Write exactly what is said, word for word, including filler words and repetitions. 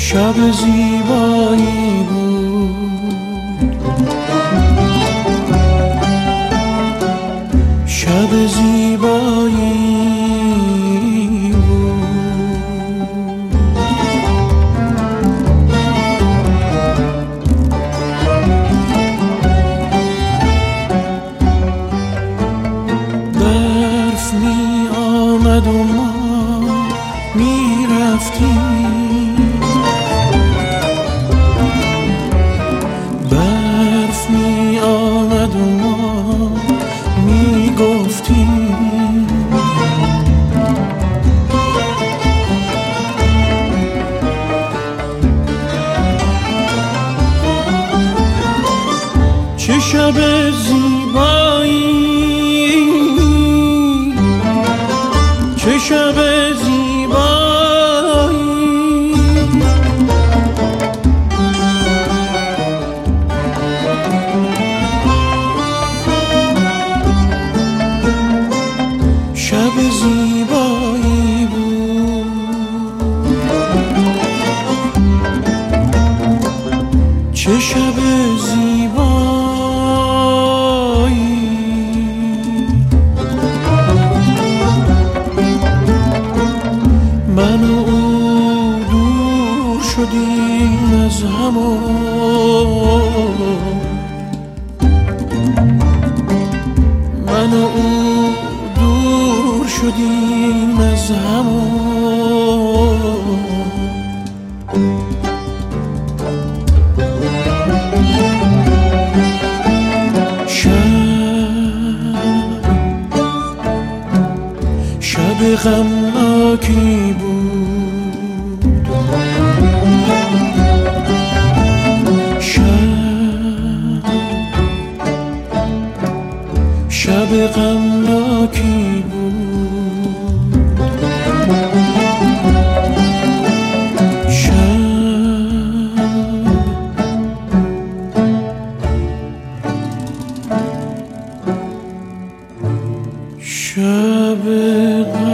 شب زیبایی بود، شب زیبایی بود. برف می آمد و ما می رفتیم، برف می آمد و ما می گفتیم چه شب زیبایی، چه شب زیبایی. شب زیبایی بود، چه شب زیبایی. من و او دور شدیم از هم و من و او دور شدیم از هم و شب شب غمناکی بود، شب شب غمناکی بود، شب شب